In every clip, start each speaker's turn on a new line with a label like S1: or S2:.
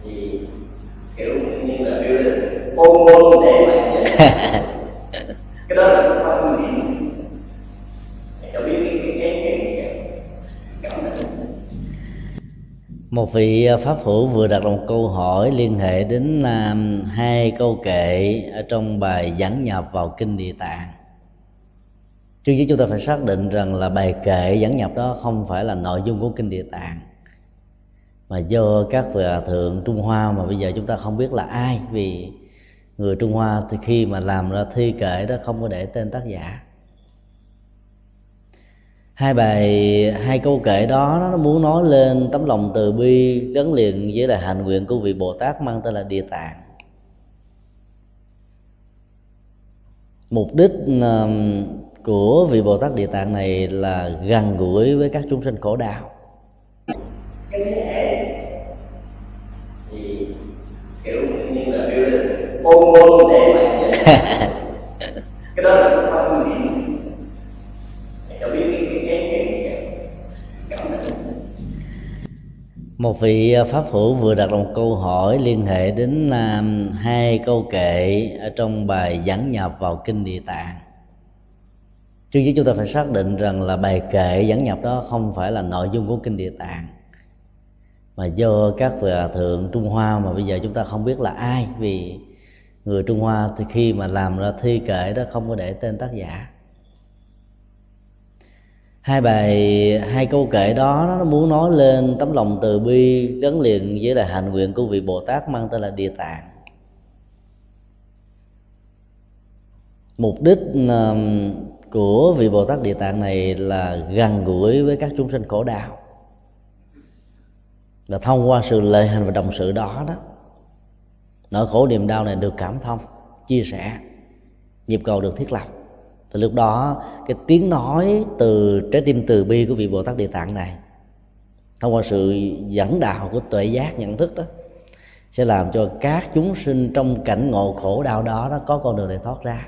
S1: thì kiểu như là biểu định ôn ôn để mà cái đó là cái quan niệm cho biết cái cảm nhận.
S2: Một vị pháp hữu vừa đặt một câu hỏi liên hệ đến hai câu kệ ở trong bài dẫn nhập vào kinh Địa Tạng. Trước nhất chúng ta phải xác định rằng là bài kệ dẫn nhập đó không phải là nội dung của kinh Địa Tạng, mà do các vị hòa thượng Trung Hoa mà bây giờ chúng ta không biết là ai, vì người Trung Hoa thì khi mà làm ra thi kệ đó không có để tên tác giả. Hai câu kệ đó nó muốn nói lên tấm lòng từ bi gắn liền với là hạnh nguyện của vị Bồ Tát mang tên là Địa Tạng. Mục đích của vị Bồ Tát Địa Tạng này là gần gũi với các chúng sinh khổ đau.
S1: Cái thể thì kiểu như là biểu định ôn ôn để mà cái đó là cái quan niệm cho biết cái cảm nhận.
S2: Một vị pháp hữu vừa đặt một câu hỏi liên hệ đến hai câu kệ ở trong bài dẫn nhập vào kinh Địa Tạng. Trước nhất chúng ta phải xác định rằng là bài kệ dẫn nhập đó không phải là nội dung của kinh Địa Tạng, mà do các vị hòa thượng Trung Hoa mà bây giờ chúng ta không biết là ai, vì người Trung Hoa thì khi mà làm ra thi kệ đó không có để tên tác giả. Hai câu kệ đó nó muốn nói lên tấm lòng từ bi gắn liền với là hạnh nguyện của vị Bồ Tát mang tên là Địa Tạng. Mục đích của vị Bồ Tát Địa Tạng này là gần gũi với các chúng sinh khổ đau, và thông qua sự lợi hành và đồng sự đó nỗi khổ niềm đau này được cảm thông, chia sẻ, nhịp cầu được thiết lập. Thì lúc đó cái tiếng nói từ trái tim từ bi của vị Bồ Tát Địa Tạng này, thông qua sự dẫn đạo của tuệ giác nhận thức đó, sẽ làm cho các chúng sinh trong cảnh ngộ khổ đau đó nó có con đường để thoát ra.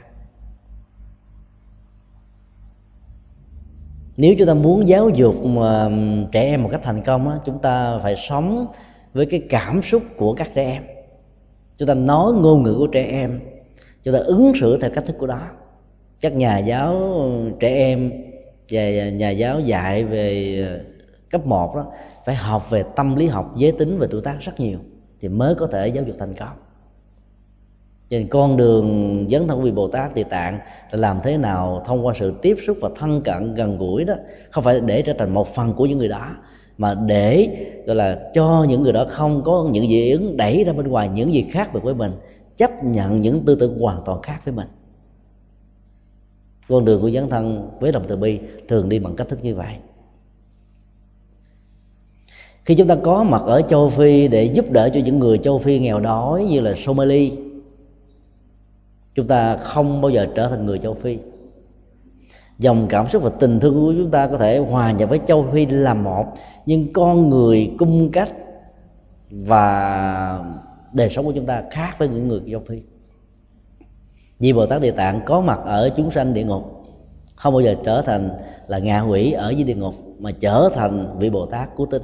S2: Nếu chúng ta muốn giáo dục mà trẻ em một cách thành công á, chúng ta phải sống với cái cảm xúc của các trẻ em. Chúng ta nói ngôn ngữ của trẻ em, chúng ta ứng xử theo cách thức của đó. Các nhà giáo trẻ em và nhà giáo dạy về cấp 1 đó phải học về tâm lý học, giới tính và tuổi tác rất nhiều thì mới có thể giáo dục thành công. Cho nên con đường dấn thân của vị Bồ Tát Địa Tạng là làm thế nào thông qua sự tiếp xúc và thân cận gần gũi đó, không phải để trở thành một phần của những người đó, mà để gọi là cho những người đó không có những dị ứng đẩy ra bên ngoài những gì khác biệt với mình, chấp nhận những tư tưởng hoàn toàn khác với mình. Con đường của dấn thân với lòng từ bi thường đi bằng cách thức như vậy. Khi chúng ta có mặt ở châu Phi để giúp đỡ cho những người châu Phi nghèo đói như là Somali, chúng ta không bao giờ trở thành người châu Phi. Dòng cảm xúc và tình thương của chúng ta có thể hòa nhập với châu Phi làm một, nhưng con người, cung cách và đời sống của chúng ta khác với những người châu Phi. Vì Bồ Tát Địa Tạng có mặt ở chúng sanh địa ngục, không bao giờ trở thành là ngạ quỷ ở dưới địa ngục, mà trở thành vị Bồ Tát cứu tinh.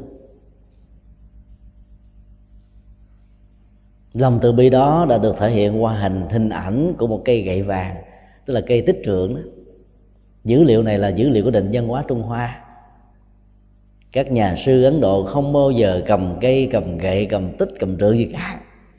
S2: Lòng từ bi đó đã được thể hiện qua hình ảnh của một cây gậy vàng, tức là cây tích trượng đó. Dữ liệu này là dữ liệu của nền văn hóa Trung Hoa. Các nhà sư Ấn Độ không bao giờ cầm cây, cầm gậy, cầm tích, cầm trượng gì cả.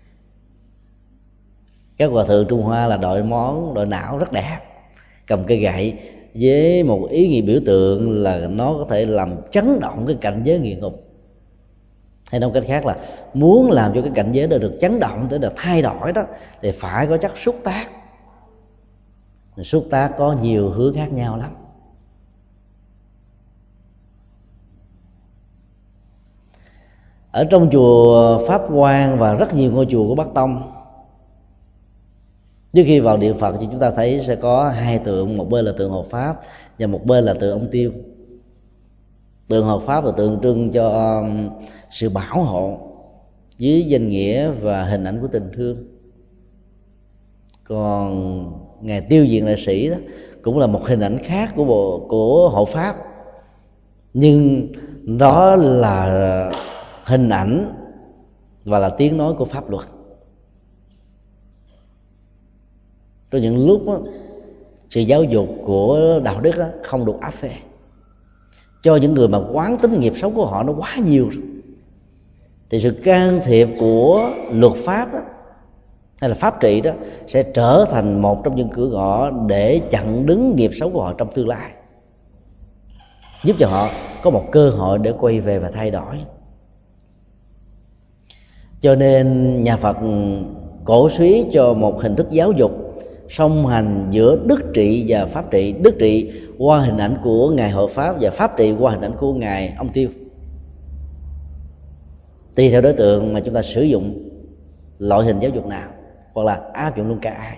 S2: Các hòa thượng Trung Hoa là đội não rất đẹp, cầm cây gậy với một ý nghĩa biểu tượng là nó có thể làm chấn động cái cảnh giới địa ngục. Hay nói cách khác là muốn làm cho cái cảnh giới đó được chấn động, để được thay đổi đó, thì phải có chất xúc tác. Xúc tác có nhiều hướng khác nhau lắm. Ở trong chùa Pháp Quang và rất nhiều ngôi chùa của Bắc Tông, trước khi vào điện Phật thì chúng ta thấy sẽ có hai tượng, một bên là tượng Hộ Pháp và một bên là tượng ông Tiêu. Tượng Hộ Pháp là tượng trưng cho sự bảo hộ dưới danh nghĩa và hình ảnh của tình thương. Còn Ngài Tiêu Diện Đại Sĩ đó cũng là một hình ảnh khác của Hộ Pháp, nhưng đó là hình ảnh và là tiếng nói của pháp luật. Có những lúc đó, sự giáo dục của đạo đức đó, không được áp phê cho những người mà quán tính nghiệp xấu của họ nó quá nhiều, thì sự can thiệp của luật pháp đó, hay là pháp trị đó, sẽ trở thành một trong những cửa ngõ để chặn đứng nghiệp xấu của họ trong tương lai, giúp cho họ có một cơ hội để quay về và thay đổi. Cho nên nhà Phật cổ suý cho một hình thức giáo dục song hành giữa đức trị và pháp trị. Đức trị qua hình ảnh của Ngài Hộ Pháp và pháp trị qua hình ảnh của Ngài Ông Tiêu, tùy theo đối tượng mà chúng ta sử dụng loại hình giáo dục nào, hoặc là áp dụng luôn cả ai.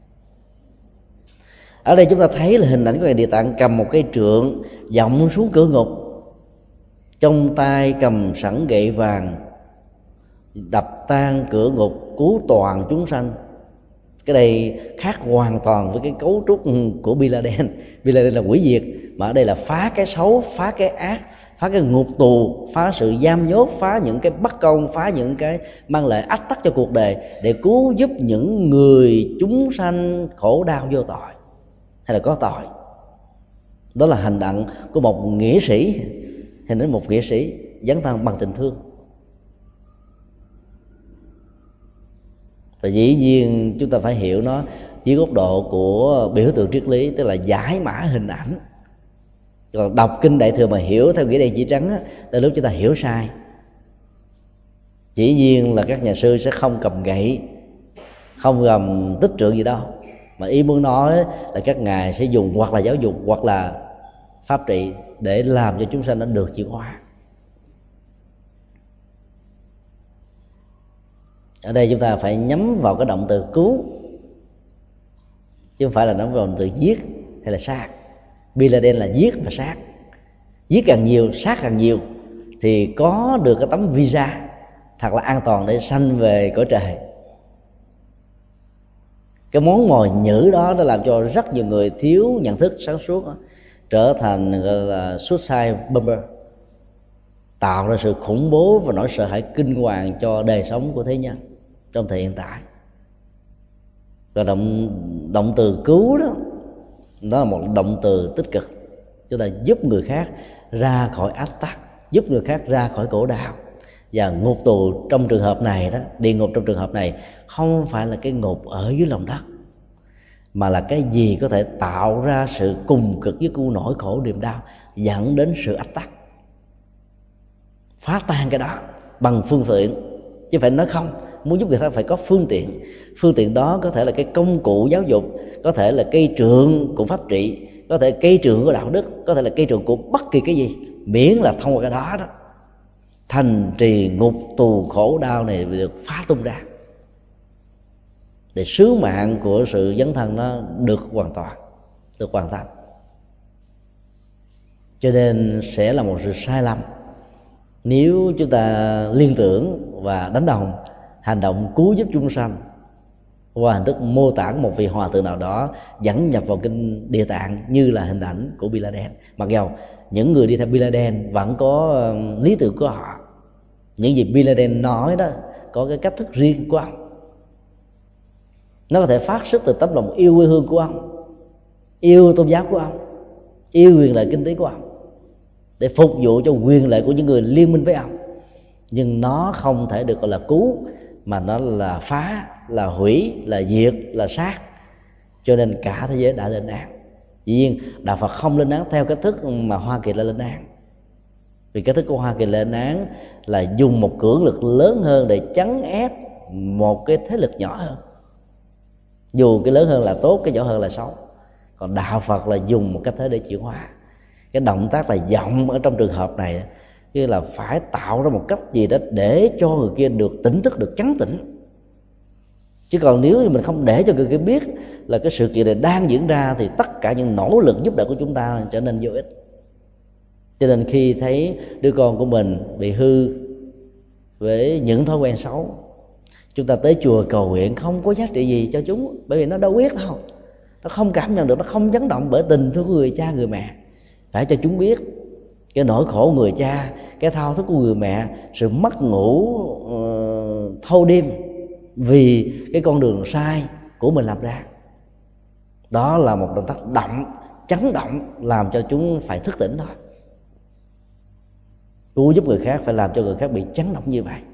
S2: Ở đây chúng ta thấy là hình ảnh của Ngài Địa Tạng cầm một cây trượng vọng xuống cửa ngục, trong tay cầm sẵn gậy vàng, đập tan cửa ngục, cứu toàn chúng sanh. Cái này khác hoàn toàn với cái cấu trúc của Bin Laden. Bin Laden là hủy diệt, mà ở đây là phá cái xấu, phá cái ác, phá cái ngục tù, phá sự giam nhốt, phá những cái bất công, phá những cái mang lại ách tắc cho cuộc đời, để cứu giúp những người chúng sanh khổ đau vô tội hay là có tội. Đó là hành động của một nghĩa sĩ, hình ảnh một nghĩa sĩ dấn thân bằng tình thương. Và dĩ nhiên chúng ta phải hiểu nó dưới góc độ của biểu tượng triết lý, tức là giải mã hình ảnh. Còn đọc kinh Đại Thừa mà hiểu theo nghĩa đen chỉ trắng á, tới lúc chúng ta hiểu sai. Dĩ nhiên là các nhà sư sẽ không cầm gậy, không cầm tích trượng gì đâu, mà ý muốn nói là các ngài sẽ dùng hoặc là giáo dục hoặc là pháp trị để làm cho chúng sanh nó được chuyển hóa. Ở đây chúng ta phải nhắm vào cái động từ cứu, chứ không phải là nhắm vào động từ giết hay là sát. Bin Laden là giết và sát. Giết càng nhiều, sát càng nhiều, thì có được cái tấm visa thật là an toàn để sanh về cõi trời. Cái món mồi nhữ đó nó làm cho rất nhiều người thiếu nhận thức sáng suốt đó, trở thành gọi là suicide bomber, tạo ra sự khủng bố và nỗi sợ hãi kinh hoàng cho đời sống của thế nhân trong thời hiện tại. Và động từ cứu đó, đó là một động từ tích cực. Chúng ta giúp người khác ra khỏi ách tắc, giúp người khác ra khỏi khổ đau. Và ngục tù trong trường hợp này đó, địa ngục trong trường hợp này không phải là cái ngục ở dưới lòng đất, mà là cái gì có thể tạo ra sự cùng cực với cu nỗi khổ niềm đau, dẫn đến sự ách tắc. Phá tan cái đó bằng phương tiện, chứ phải nói không. Muốn giúp người ta phải có phương tiện. Phương tiện đó có thể là cái công cụ giáo dục, có thể là cây trượng của pháp trị, có thể cây trượng của đạo đức, có thể là cây trượng của bất kỳ cái gì, miễn là thông qua cái đó đó, thành trì ngục tù khổ đau này được phá tung ra, để sứ mạng của sự dấn thân nó được hoàn toàn, được hoàn thành. Cho nên sẽ là một sự sai lầm nếu chúng ta liên tưởng và đánh đồng hành động cứu giúp chúng sanh qua hình thức mô tả một vị hòa thượng nào đó dẫn nhập vào kinh Địa Tạng như là hình ảnh của Bin Laden. Mặc dầu những người đi theo Bin Laden vẫn có lý tưởng của họ, những gì Bin Laden nói đó có cái cách thức riêng của ông. Nó có thể phát xuất từ tấm lòng yêu quê hương của ông, yêu tôn giáo của ông, yêu quyền lợi kinh tế của ông, để phục vụ cho quyền lợi của những người liên minh với ông. Nhưng nó không thể được gọi là cứu, mà nó là phá, là hủy, là diệt, là sát. Cho nên cả thế giới đã lên án. Dĩ nhiên đạo Phật không lên án theo cách thức mà Hoa Kỳ đã lên án. Vì cách thức của Hoa Kỳ lên án là dùng một cưỡng lực lớn hơn để chấn ép một cái thế lực nhỏ hơn. Dù cái lớn hơn là tốt, cái nhỏ hơn là xấu. Còn đạo Phật là dùng một cách thế để chuyển hóa. Cái động tác là vọng ở trong trường hợp này, như là phải tạo ra một cách gì đó để cho người kia được tỉnh thức, được chấn tỉnh. Chứ còn nếu như mình không để cho người kia biết là cái sự kiện này đang diễn ra, thì tất cả những nỗ lực giúp đỡ của chúng ta trở nên vô ích. Cho nên khi thấy đứa con của mình bị hư với những thói quen xấu, chúng ta tới chùa cầu nguyện không có giá trị gì cho chúng, bởi vì nó đâu biết đâu, nó không cảm nhận được, nó không chấn động bởi tình thương của người cha người mẹ. Phải cho chúng biết cái nỗi khổ người cha, cái thao thức của người mẹ, sự mất ngủ thâu đêm vì cái con đường sai của mình làm ra. Đó là một động tác chấn động làm cho chúng phải thức tỉnh thôi. Cứu giúp người khác phải làm cho người khác bị chấn động như vậy.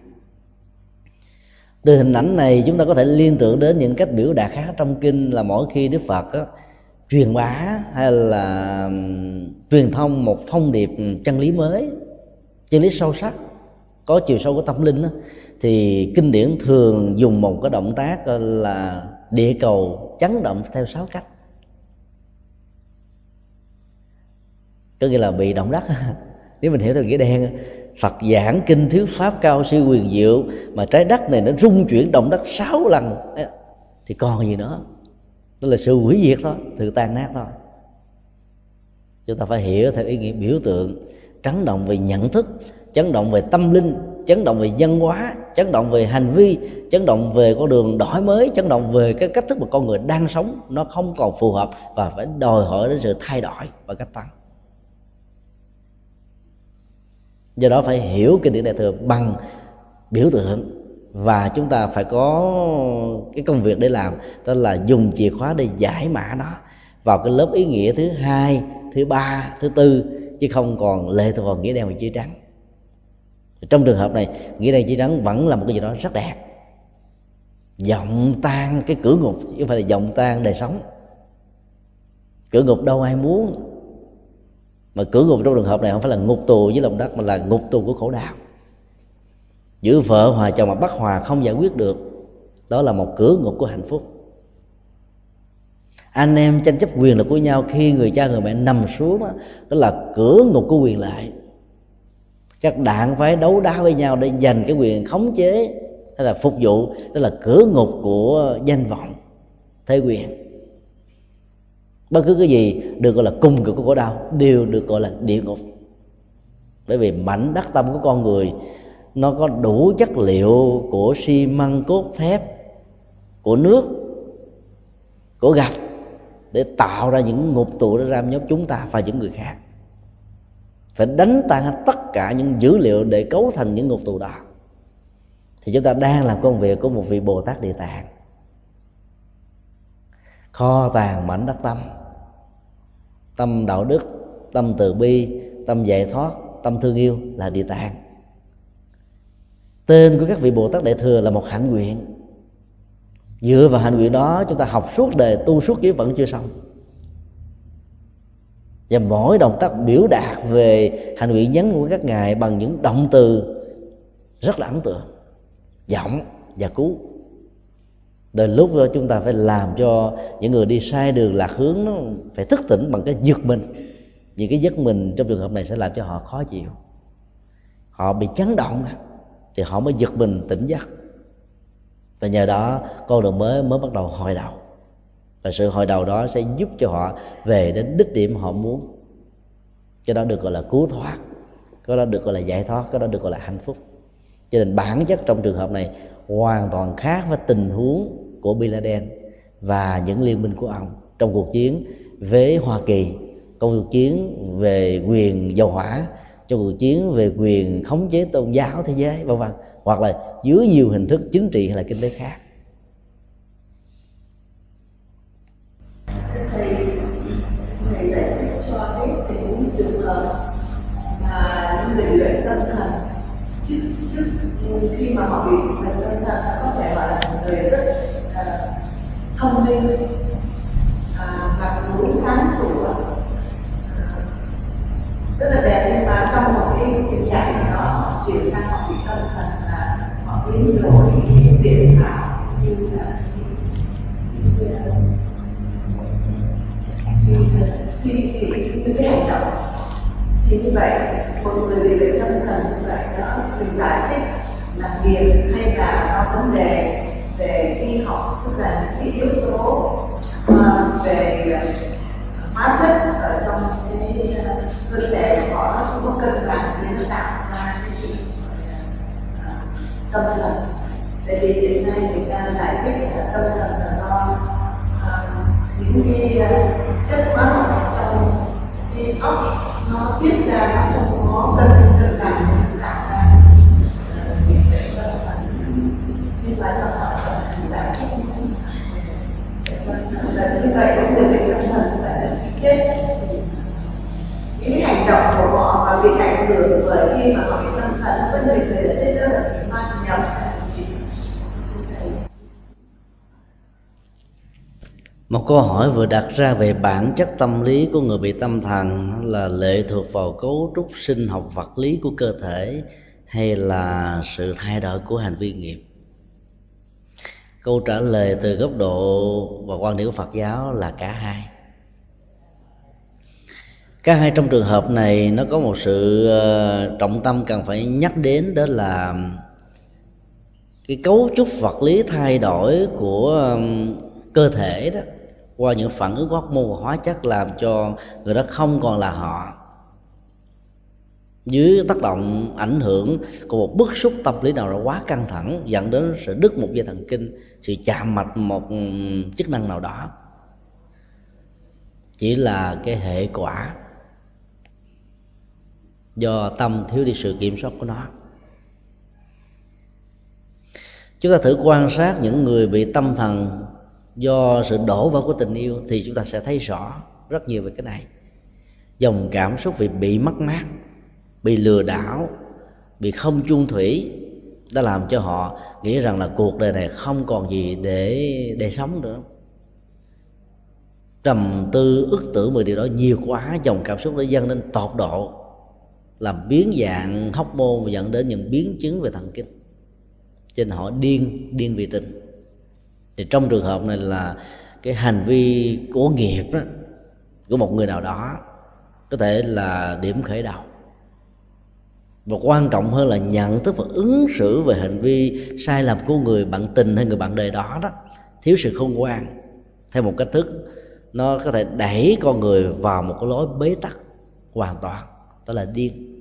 S2: Từ hình ảnh này chúng ta có thể liên tưởng đến những cách biểu đạt khác trong kinh, là mỗi khi Đức Phật truyền bá hay là truyền thông một thông điệp chân lý mới, chân lý sâu sắc, có chiều sâu của tâm linh đó, thì kinh điển thường dùng một cái động tác là địa cầu chấn động theo 6 cách. Có nghĩa là bị động đất. Nếu mình hiểu được nghĩa đen, Phật giảng kinh thuyết pháp cao siêu quyền diệu mà trái đất này nó rung chuyển động đất 6 lần thì còn gì nữa. Đó là sự hủy diệt thôi, sự tan nát thôi. Chúng ta phải hiểu theo ý nghĩa biểu tượng, chấn động về nhận thức, chấn động về tâm linh, chấn động về văn hóa, chấn động về hành vi, chấn động về con đường đổi mới, chấn động về cái cách thức mà con người đang sống nó không còn phù hợp và phải đòi hỏi đến sự thay đổi và cách tăng. Do đó phải hiểu kinh điển Đại Thừa bằng biểu tượng, và chúng ta phải có cái công việc để làm, đó là dùng chìa khóa để giải mã nó vào cái lớp ý nghĩa thứ 2, thứ 3, thứ 4, chứ không còn lệ thuộc vào nghĩa đen và chữ trắng. Trong trường hợp này, nghĩa đen chữ trắng vẫn là một cái gì đó rất đẹp, dọng tan cái cửa ngục chứ không phải là dọng tan đời sống. Cửa ngục đâu ai muốn, mà cửa ngục trong trường hợp này không phải là ngục tù với lòng đất, mà là ngục tù của khổ đau. Giữa vợ hòa chồng mà bất hòa không giải quyết được, đó là một cửa ngục của hạnh phúc. Anh em tranh chấp quyền lực của nhau khi người cha người mẹ nằm xuống, đó là cửa ngục của quyền lợi. Các đảng phái đấu đá với nhau để giành cái quyền khống chế hay là phục vụ, đó là cửa ngục của danh vọng, thế quyền. Bất cứ cái gì được gọi là cung cực của khổ đau đều được gọi là địa ngục. Bởi vì mảnh đất tâm của con người nó có đủ chất liệu của xi măng, cốt thép, của nước, của gạch để tạo ra những ngục tù để giam nhốt chúng ta và những người khác. Phải đánh tan hết tất cả những dữ liệu để cấu thành những ngục tù đó, thì chúng ta đang làm công việc của một vị Bồ Tát Địa Tạng. Kho tàng mảnh đất tâm, tâm đạo đức, tâm từ bi, tâm giải thoát, tâm thương yêu là Địa Tạng. Tên của các vị Bồ Tát Đại Thừa là một hạnh nguyện. Dựa vào hạnh nguyện đó chúng ta học suốt đời, tu suốt kiếp vẫn chưa xong. Và mỗi động tác biểu đạt về hạnh nguyện nhấn của các ngài bằng những động từ rất là ấn tượng, giọng và cứu. Đến lúc đó chúng ta phải làm cho những người đi sai đường lạc hướng nó phải thức tỉnh bằng cái giật mình. Vì cái giật mình trong trường hợp này sẽ làm cho họ khó chịu, họ bị chấn động thì họ mới giật mình tỉnh giấc. Và nhờ đó con đường mới bắt đầu hồi đầu. Và sự hồi đầu đó sẽ giúp cho họ về đến đích điểm họ muốn. Cái đó được gọi là cứu thoát, cái đó được gọi là giải thoát, cái đó được gọi là hạnh phúc. Cho nên bản chất trong trường hợp này hoàn toàn khác với tình huống của Bin Laden và những liên minh của ông trong cuộc chiến với Hoa Kỳ, trong cuộc chiến về quyền dầu hỏa, trong cuộc chiến về quyền khống chế tôn giáo thế giới, vân vân, hoặc là dưới nhiều hình thức chính trị hay là kinh tế khác.
S3: Thầy giải thích cho cái tình huống trường hợp mà những người luyện tâm thần trước khi mà họ bị luyện tâm thần có thể gọi là một người rất thông minh, mặc dù sáng sủa, rất là đẹp, nhưng mà trong một cái tình trạng nào đó họ chuyển sang họ bị tâm thần là họ biến đổi cái tiền ảo như là suy nghĩ những cái hành động. Thì như vậy một người bị bệnh tâm thần như vậy đó, mình giải thích là nghiệp hay là có vấn đề về y học, tức là những cái yếu tố về hóa chất ở trong cái cơ thể của họ nó không có cân bằng nên nó tạo ra cái sự tâm thần. Tại vì hiện nay người ta giải thích là tâm thần là do những cái chất hóa học trong cái óc nó tiết ra, nó không có cân bằng để tạo ra những cái như vậy là giải thích là như vậy có người bị tâm thần phải chết. Những hành động của họ và bị ảnh hưởng bởi khi mà họ bị tâm thần với người đã chết rất là bị mang nhầm.
S2: Một câu hỏi vừa đặt ra về bản chất tâm lý của người bị tâm thần là lệ thuộc vào cấu trúc sinh học vật lý của cơ thể hay là sự thay đổi của hành vi nghiệp. Câu trả lời từ góc độ và quan điểm của Phật giáo là cả hai. Cả hai trong trường hợp này nó có một sự trọng tâm cần phải nhắc đến, đó là cái cấu trúc vật lý thay đổi của cơ thể đó qua những phản ứng hormone và hóa chất làm cho người đó không còn là họ, dưới tác động ảnh hưởng của một bức xúc tâm lý nào đó quá căng thẳng dẫn đến sự đứt một dây thần kinh, sự chạm mạch một chức năng nào đó, chỉ là cái hệ quả do tâm thiếu đi sự kiểm soát của nó. Chúng ta thử quan sát những người bị tâm thần do sự đổ vỡ của tình yêu thì chúng ta sẽ thấy rõ rất nhiều về cái này. Dòng cảm xúc vì bị mất mát, bị lừa đảo, bị không chung thủy đã làm cho họ nghĩ rằng là cuộc đời này không còn gì để sống nữa. Trầm tư ức tưởng về điều đó nhiều quá, dòng cảm xúc đã dâng lên tột độ, làm biến dạng hormone và dẫn đến những biến chứng về thần kinh, cho nên họ điên vì tình. Thì trong trường hợp này là cái hành vi của nghiệp đó, của một người nào đó có thể là điểm khởi đầu. Và quan trọng hơn là nhận thức và ứng xử về hành vi sai lầm của người bạn tình hay người bạn đời đó đó, thiếu sự khôn ngoan theo một cách thức nó có thể đẩy con người vào một cái lối bế tắc hoàn toàn, đó là điên.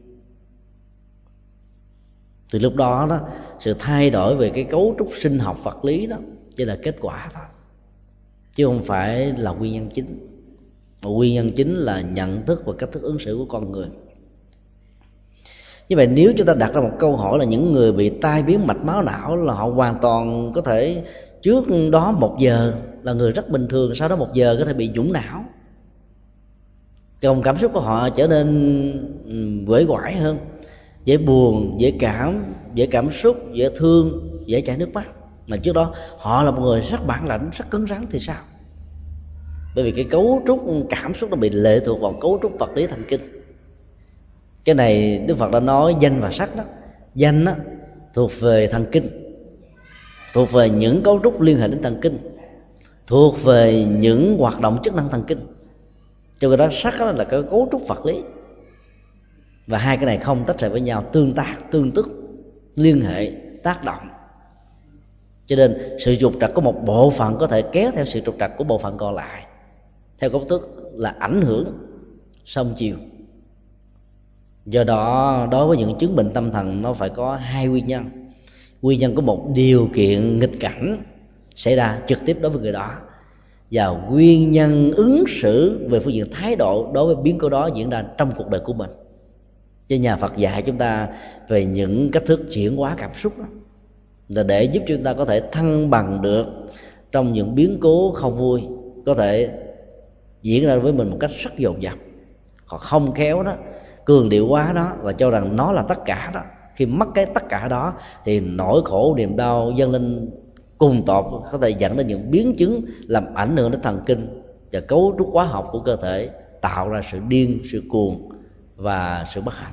S2: Từ lúc đó đó, sự thay đổi về cái cấu trúc sinh học vật lý đó chỉ là kết quả thôi, chứ không phải là nguyên nhân chính. Mà nguyên nhân chính là nhận thức và cách thức ứng xử của con người. Như vậy nếu chúng ta đặt ra một câu hỏi là những người bị tai biến mạch máu não là họ hoàn toàn có thể trước đó 1 giờ là người rất bình thường, sau đó 1 giờ có thể bị dũng não, dòng cảm xúc của họ trở nên uể oải hơn, dễ buồn, dễ cảm xúc, dễ thương, dễ chảy nước mắt. Mà trước đó họ là một người rất bản lãnh, rất cứng rắn thì sao? Bởi vì cái cấu trúc cảm xúc nó bị lệ thuộc vào cấu trúc vật lý thần kinh. Cái này Đức Phật đã nói danh và sắc đó. Danh đó thuộc về thần kinh, thuộc về những cấu trúc liên hệ đến thần kinh, thuộc về những hoạt động chức năng thần kinh. Cho nên đó sắc đó là cái cấu trúc vật lý. Và hai cái này không tách rời với nhau, tương tác, tương tức, liên hệ, tác động. Cho nên sự trục trặc của một bộ phận có thể kéo theo sự trục trặc của bộ phận còn lại, theo công thức là ảnh hưởng song chiều. Do đó đối với những chứng bệnh tâm thần nó phải có hai nguyên nhân. Nguyên nhân của một điều kiện nghịch cảnh xảy ra trực tiếp đối với người đó, và nguyên nhân ứng xử về phương diện thái độ đối với biến cố đó diễn ra trong cuộc đời của mình. Chứ nhà Phật dạy chúng ta về những cách thức chuyển hóa cảm xúc đó, là để giúp chúng ta có thể thăng bằng được trong những biến cố không vui có thể diễn ra với mình một cách rất dồn dập. Còn không khéo đó, cường điệu quá đó và cho rằng nó là tất cả đó, khi mất cái tất cả đó thì nỗi khổ niềm đau dâng lên cùng tột, có thể dẫn đến những biến chứng làm ảnh hưởng đến thần kinh và cấu trúc hóa học của cơ thể, tạo ra sự điên, sự cuồng và sự bất hạnh.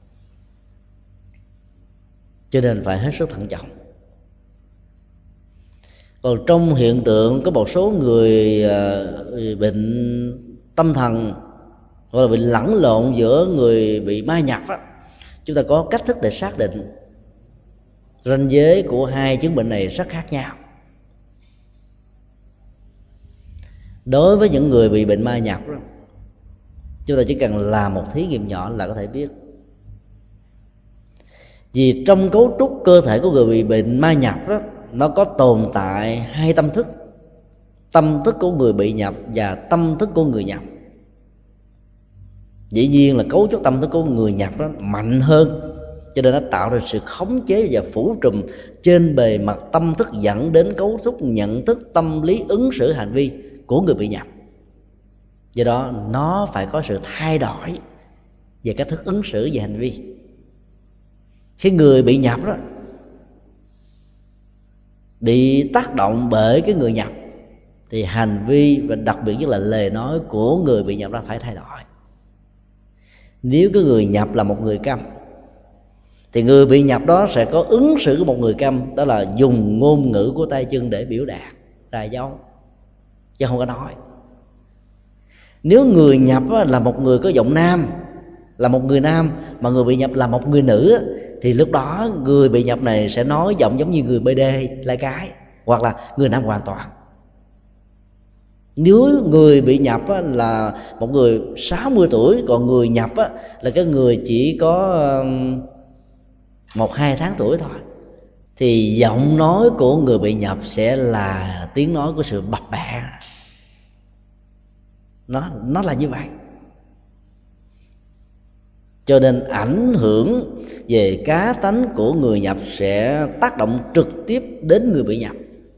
S2: Cho nên phải hết sức thận trọng. Còn trong hiện tượng có một số người bệnh tâm thần hoặc là bị lẫn lộn giữa người bị ma nhập đó, chúng ta có cách thức để xác định ranh giới của hai chứng bệnh này rất khác nhau. Đối với những người bị bệnh ma nhập đó, chúng ta chỉ cần làm một thí nghiệm nhỏ là có thể biết. Vì trong cấu trúc cơ thể của người bị bệnh ma nhập đó, nó có tồn tại hai tâm thức: tâm thức của người bị nhập và tâm thức của người nhập. Dĩ nhiên là cấu trúc tâm thức của người Nhật đó mạnh hơn, cho nên nó tạo ra sự khống chế và phủ trùm trên bề mặt tâm thức, dẫn đến cấu trúc nhận thức, tâm lý, ứng xử, hành vi của người bị nhập. Do đó nó phải có sự thay đổi về cách thức ứng xử và hành vi. Khi người bị nhập đó bị tác động bởi cái người nhập thì hành vi và đặc biệt nhất là lời nói của người bị nhập đó phải thay đổi. Nếu cái người nhập là một người câm thì người bị nhập đó sẽ có ứng xử của một người câm, đó là dùng ngôn ngữ của tay chân để biểu đạt ra dấu, chứ không có nói. Nếu người nhập là một người có giọng nam, là một người nam, mà người bị nhập là một người nữ, thì lúc đó người bị nhập này sẽ nói giọng giống như người BD, lai cái, hoặc là người nam hoàn toàn. Nếu người bị nhập là một người 60 tuổi, còn người nhập là cái người chỉ có 1-2 tháng tuổi thôi, thì giọng nói của người bị nhập sẽ là tiếng nói của sự bập bẹ. Nó là như vậy. Cho nên ảnh hưởng về cá tánh của người nhập sẽ tác động trực tiếp đến người bị nhập,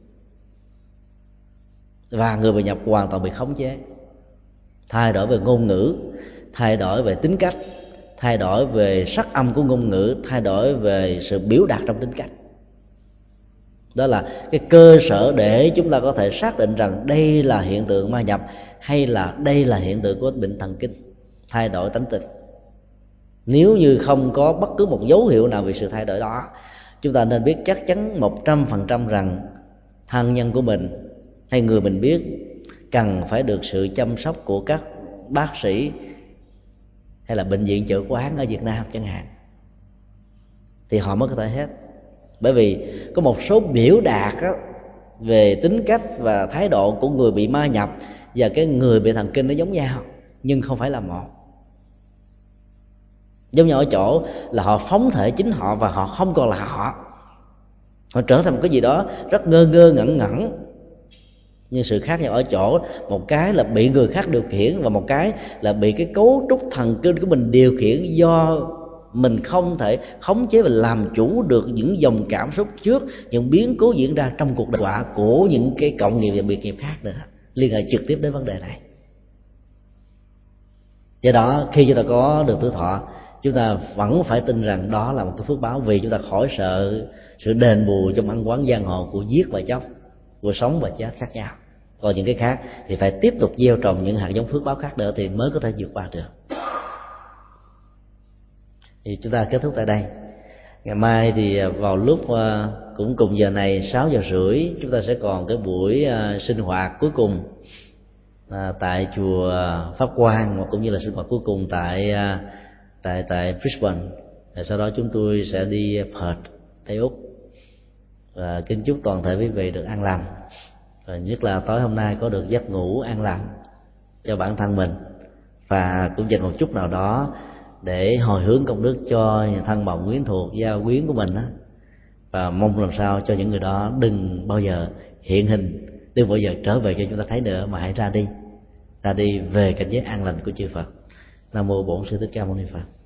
S2: và người bị nhập hoàn toàn bị khống chế, thay đổi về ngôn ngữ, thay đổi về tính cách, thay đổi về sắc âm của ngôn ngữ, thay đổi về sự biểu đạt trong tính cách. Đó là cái cơ sở để chúng ta có thể xác định rằng đây là hiện tượng ma nhập, hay là đây là hiện tượng của bệnh thần kinh, thay đổi tánh tình. Nếu như không có bất cứ một dấu hiệu nào về sự thay đổi đó, chúng ta nên biết chắc chắn 100% rằng thân nhân của mình hay người mình biết cần phải được sự chăm sóc của các bác sĩ hay là bệnh viện chợ quán ở Việt Nam chẳng hạn, thì họ mới có thể hết. Bởi vì có một số biểu đạt về tính cách và thái độ của người bị ma nhập và cái người bị thần kinh nó giống nhau, nhưng không phải là một. Giống nhau ở chỗ là họ phóng thể chính họ và họ không còn là họ. Họ trở thành một cái gì đó rất ngơ ngơ ngẩn ngẩn. Nhưng sự khác nhau ở chỗ, một cái là bị người khác điều khiển, và một cái là bị cái cấu trúc thần kinh của mình điều khiển, do mình không thể khống chế và làm chủ được những dòng cảm xúc trước những biến cố diễn ra trong cuộc đời quả của những cái cộng nghiệp và biệt nghiệp khác nữa, liên hệ trực tiếp đến vấn đề này. Do đó khi chúng ta có được tuổi thọ, chúng ta vẫn phải tin rằng đó là một cái phước báo, vì chúng ta khỏi sợ sự đền bù trong ăn quán giang hồ của giết và chóc, của sống và chết khác nhau. Còn những cái khác thì phải tiếp tục gieo trồng những hạt giống phước báo khác nữa thì mới có thể vượt qua được. Thì chúng ta kết thúc tại đây. Ngày mai thì vào lúc cũng cùng giờ này 6:30 chúng ta sẽ còn cái buổi sinh hoạt cuối cùng tại chùa Pháp Quang, cũng như là sinh hoạt cuối cùng tại Brisbane. Sau đó chúng tôi sẽ đi Perth, Tây Úc, và kính chúc toàn thể quý vị được an lành, và nhất là tối hôm nay có được giấc ngủ an lành cho bản thân mình, và cũng dành một chút nào đó để hồi hướng công đức cho thân bằng quyến thuộc, gia quyến của mình đó. Và mong làm sao cho những người đó đừng bao giờ hiện hình, đừng bao giờ trở về cho chúng ta thấy nữa, mà hãy ra đi về cảnh giới an lành của chư Phật. Nam mô Bổn Sư Thích Ca Mâu Ni Phật.